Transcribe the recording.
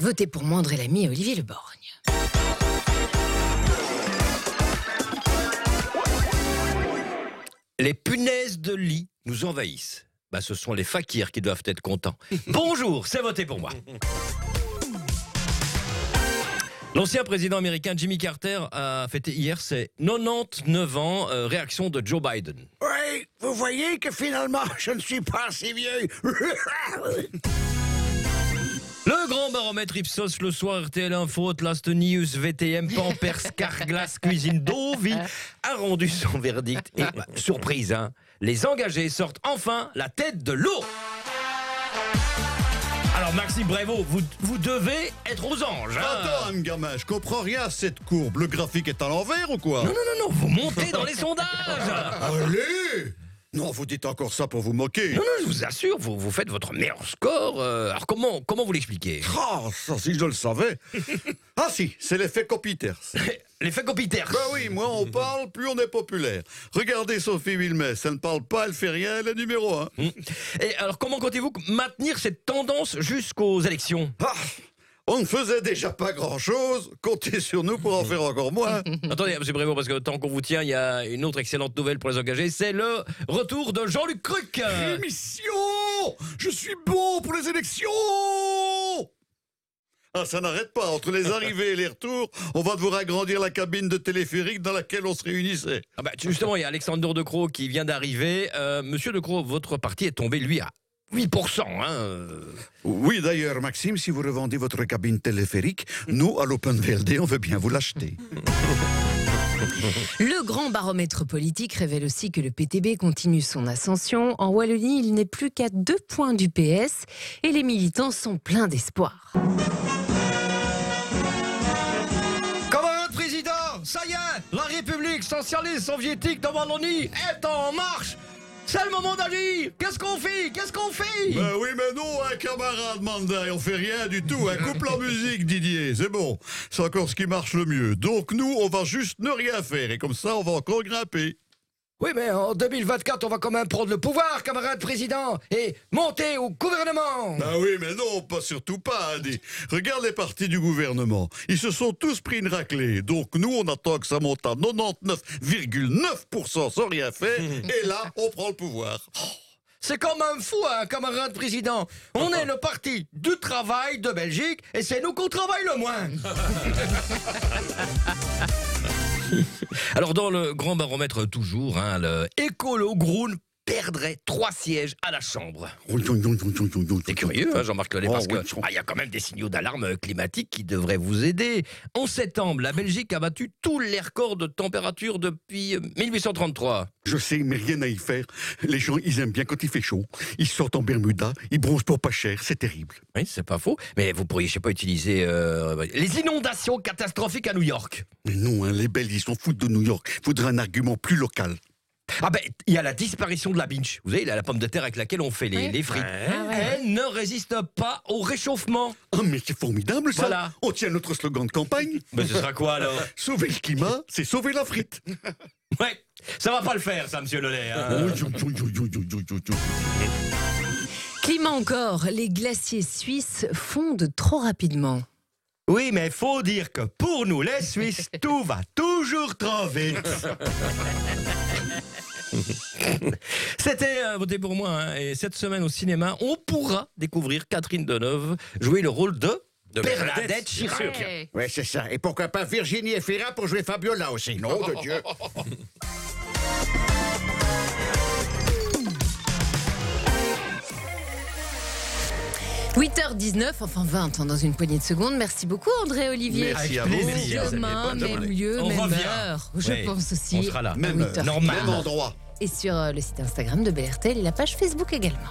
Votez pour moi, André Lamy et Olivier Le Borgne. Les punaises de lit nous envahissent. Ce sont les fakirs qui doivent être contents. Bonjour, c'est voté pour moi. L'ancien président américain Jimmy Carter a fêté hier ses 99 ans, réaction de Joe Biden. Oui, vous voyez que finalement, je ne suis pas si vieux. Le grand baromètre Ipsos, le soir, RTL Info, Last News, VTM, Pampers, Carglass, Cuisine, Dovi, a rendu son verdict. Et surprise, les engagés sortent enfin la tête de l'eau. Alors Maxime Prévost, vous devez être aux anges. Attends, gamin, je comprends rien à cette courbe. Le graphique est à l'envers ou quoi? Non, vous montez dans les sondages. Allez! Non, vous dites encore ça pour vous moquer. Non, je vous assure, vous faites votre meilleur score. Alors comment vous l'expliquez? Ah, ça, si je le savais. Ah si, c'est l'effet Copiters. L'effet Copiters. Oui, moins on parle, plus on est populaire. Regardez Sophie Wilmès, elle ne parle pas, elle fait rien, elle est numéro 1. Et alors comment comptez-vous maintenir cette tendance jusqu'aux élections? On ne faisait déjà pas grand-chose, comptez sur nous pour en faire encore moins. Attendez, M. Prévost, parce que tant qu'on vous tient, il y a une autre excellente nouvelle pour les engagés, c'est le retour de Jean-Luc Cruc. Émission! Je suis bon pour les élections! Ah, ça n'arrête pas, entre les arrivées et les retours, on va devoir agrandir la cabine de téléphérique dans laquelle on se réunissait. Justement, il y a Alexandre De Croo qui vient d'arriver. Monsieur De Croo, votre parti est tombé, lui, à 8%. Oui, d'ailleurs, Maxime, si vous revendez votre cabine téléphérique, nous, à l'Open VLD, on veut bien vous l'acheter. Le grand baromètre politique révèle aussi que le PTB continue son ascension. En Wallonie, il n'est plus qu'à 2 points du PS et les militants sont pleins d'espoir. Camarade président, ça y est, la République socialiste soviétique de Wallonie est en marche. C'est le moment d'agir. Qu'est-ce qu'on fait? Oui, mais non, camarade Mandat, on fait rien du tout. Coupe la musique, Didier, c'est bon. C'est encore ce qui marche le mieux. Donc nous, on va juste ne rien faire. Et comme ça, on va encore grimper. Oui, mais en 2024, on va quand même prendre le pouvoir, camarade président, et monter au gouvernement. Oui, mais non, surtout pas, Andy. Regarde les partis du gouvernement. Ils se sont tous pris une raclée. Donc nous, on attend que ça monte à 99,9% sans rien faire. Et là, on prend le pouvoir. C'est quand même fou, camarade président. On est le parti du travail de Belgique, et c'est nous qu'on travaille le moins. Alors dans le grand baromètre toujours, le Écolo Groen perdrait 3 sièges à la Chambre. C'est curieux, Jean-Marc Lelay, parce que il y a quand même des signaux d'alarme climatique qui devraient vous aider. En septembre, la Belgique a battu tous les records de température depuis 1833. Je sais, mais rien à y faire. Les gens, ils aiment bien quand il fait chaud. Ils sortent en Bermuda, ils bronzent pour pas cher, c'est terrible. Oui, c'est pas faux. Mais vous pourriez, utiliser les inondations catastrophiques à New York. Mais non, les Belges, ils s'en foutent de New York. Faudrait un argument plus local. Il y a la disparition de la binge. Vous savez, la pomme de terre avec laquelle on fait les frites. Elle ne résiste pas au réchauffement. Ah, mais c'est formidable, ça. Voilà. On tient notre slogan de campagne. Mais ce sera quoi, alors? Sauver le climat, c'est sauver la frite. Ouais, ça va pas le faire, ça, monsieur Lelay. Climat encore, les glaciers suisses fondent trop rapidement. Oui, mais faut dire que pour nous, les Suisses, tout va toujours trop vite. C'était voté pour moi, et cette semaine au cinéma, on pourra découvrir Catherine Deneuve jouer le rôle de Bernadette Chirac. Oui, c'est ça. Et pourquoi pas Virginie Efira pour jouer Fabiola aussi, nom de Dieu. 8h19, enfin 20 dans une poignée de secondes. Merci beaucoup André Olivier. Merci à vous. Demain, même lieu, On même revient. heure. Je pense aussi. On sera là. À Même 8h. normal. Même endroit. Et sur le site Instagram de BRTL et la page Facebook également.